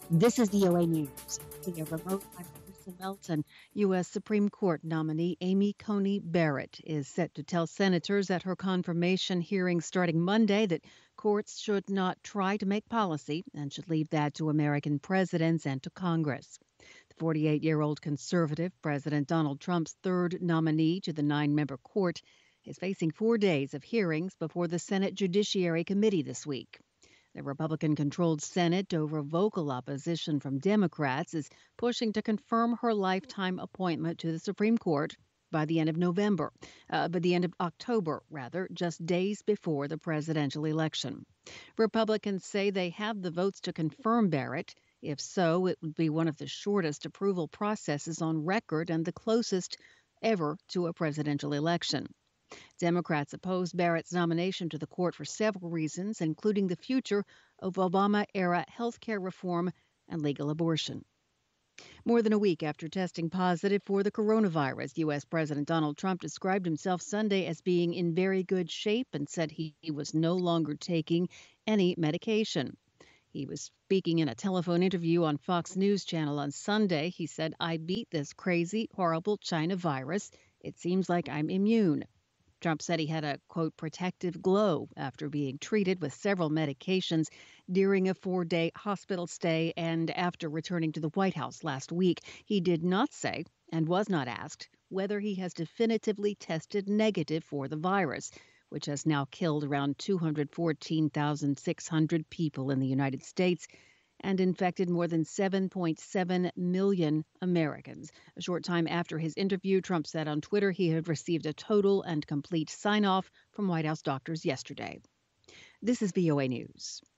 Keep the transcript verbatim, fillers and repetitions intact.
This is V O A News. Via remote, I'm Melissa Melton. U S. Supreme Court nominee Amy Coney Barrett is set to tell senators at her confirmation hearing starting Monday that courts should not try to make policy and should leave that to American presidents and to Congress. The forty-eight-year-old conservative, President Donald Trump's third nominee to the nine-member court, is facing four days of hearings before the Senate Judiciary Committee this week. The Republican-controlled Senate, over vocal opposition from Democrats, is pushing to confirm her lifetime appointment to the Supreme Court by the end of November, uh, by the end of October, rather, just days before the presidential election. Republicans say they have the votes to confirm Barrett. If so, it would be one of the shortest approval processes on record and the closest ever to a presidential election. Democrats opposed Barrett's nomination to the court for several reasons, including the future of Obama-era health care reform and legal abortion. More than a week after testing positive for the coronavirus, U S. President Donald Trump described himself Sunday as being in very good shape and said he was no longer taking any medication. He was speaking in a telephone interview on Fox News Channel on Sunday. He said, "I beat this crazy, horrible China virus. It seems like I'm immune." Trump said he had a, quote, protective glow after being treated with several medications during a four-day hospital stay and after returning to the White House last week. He did not say, and was not asked, whether he has definitively tested negative for the virus, which has now killed around two hundred fourteen thousand six hundred people in the United States and infected more than seven point seven million Americans. A short time after his interview, Trump said on Twitter he had received a total and complete sign-off from White House doctors yesterday. This is V O A News.